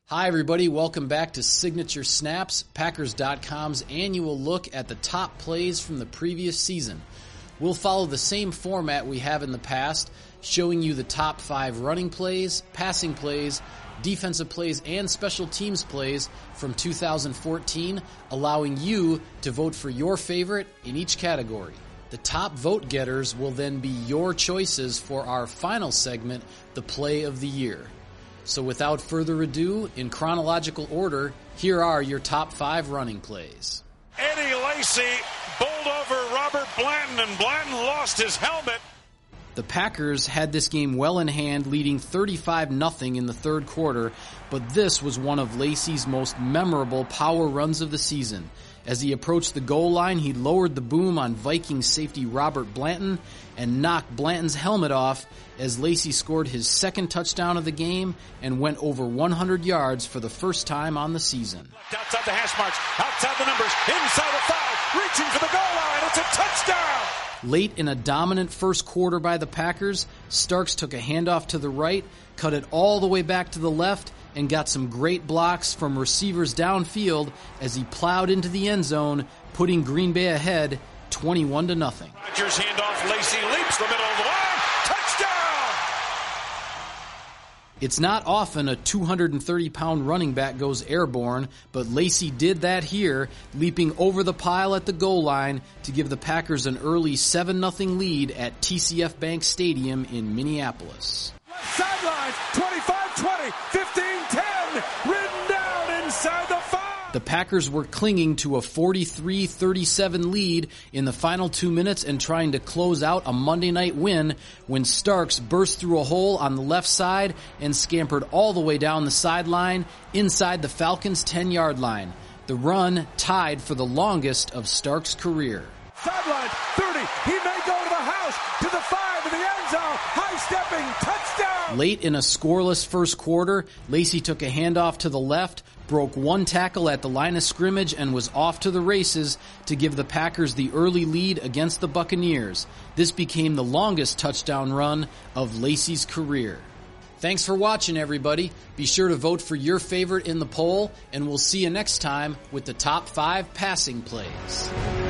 Hi, everybody. Welcome back to Signature Snaps, Packers.com's annual look at the top plays from the previous season. We'll follow the same format we have in the past, showing you the top 5 running plays, passing plays, defensive plays, and special teams plays from 2014, allowing you to vote for your favorite in each category. The top vote getters will then be your choices for our final segment, the Play of the Year. So without further ado, in chronological order, here are your top 5 running plays. Eddie Lacy bowled over Robert Blanton, and Blanton lost his helmet. The Packers had this game well in hand, leading 35-0 in the third quarter, but this was one of Lacy's most memorable power runs of the season. As he approached the goal line, he lowered the boom on Vikings safety Robert Blanton and knocked Blanton's helmet off as Lacy scored his second touchdown of the game and went over 100 yards for the first time on the season. Outside the hash marks, outside the numbers, inside the 5, reaching for the goal line, it's a touchdown! Late in a dominant first quarter by the Packers, Starks took a handoff to the right, cut it all the way back to the left, and got some great blocks from receivers downfield as he plowed into the end zone, putting Green Bay ahead 21-0. Rodgers handoff, Lacy leaps the middle of the line, touchdown! It's not often a 230-pound running back goes airborne, but Lacy did that here, leaping over the pile at the goal line to give the Packers an early 7-0 lead at TCF Bank Stadium in Minneapolis. Sidelines, 25-20, 15-10, ridden down inside the 5. The Packers were clinging to a 43-37 lead in the final 2 minutes and trying to close out a Monday night win when Starks burst through a hole on the left side and scampered all the way down the sideline inside the Falcons' 10-yard line. The run tied for the longest of Starks' career. Sideline, 30, he may go to the house, to the 5, to the end zone, high-stepping, touchdown! Late in a scoreless first quarter, Lacy took a handoff to the left, broke one tackle at the line of scrimmage, and was off to the races to give the Packers the early lead against the Buccaneers. This became the longest touchdown run of Lacy's career. Thanks for watching, everybody. Be sure to vote for your favorite in the poll, and we'll see you next time with the top 5 passing plays.